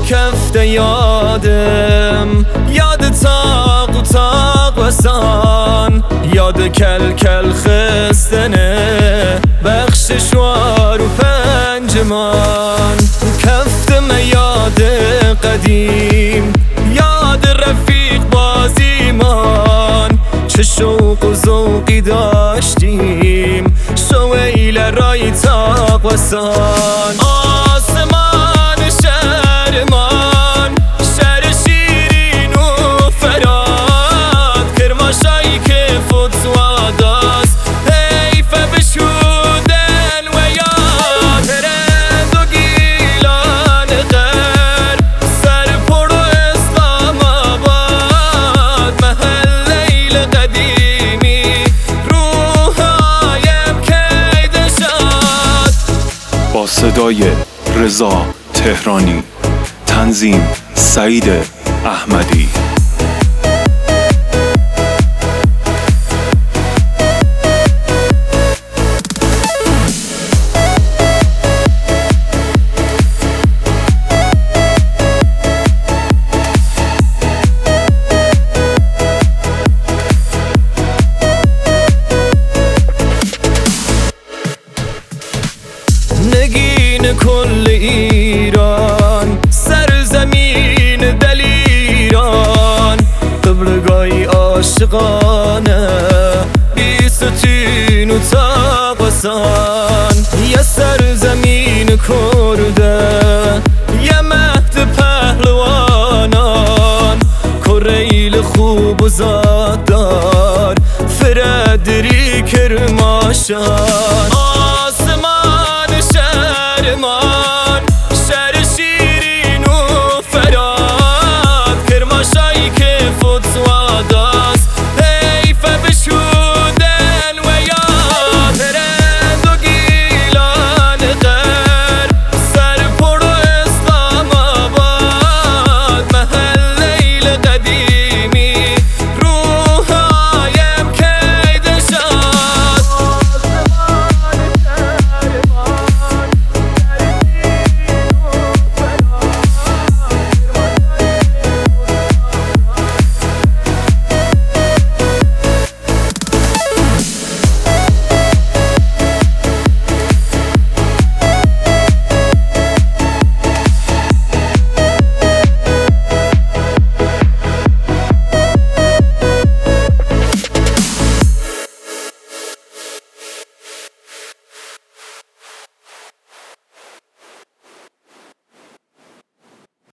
کفته یادم، یاد تاق و تاق وسان، یاد کل کل خستنه بخش شوار و پنجمان. کفتم یاد قدیم، یاد رفیق بازیمان، چه شوق و ذوقی داشتیم شویل رای تاق وسان. آسمان شهرمان، شهر شیرین و فراد، کرماشایی که فتواداست حیف بشودن و یاد. ترند و گیلان غر، سر پر و اسلام آباد، محلیل قدیمی روحایم کید شاد. با صدای رضا تهرانی، تنظیم سعید احمدی. نگین کل ایران، سرزمین دلیران، قبلگاهی عاشقانه بی ستین و تاق وسان. یه سرزمین کرده، یه مهد پهلوانان، کریل خوب و زاددار، فردریک کرماشان.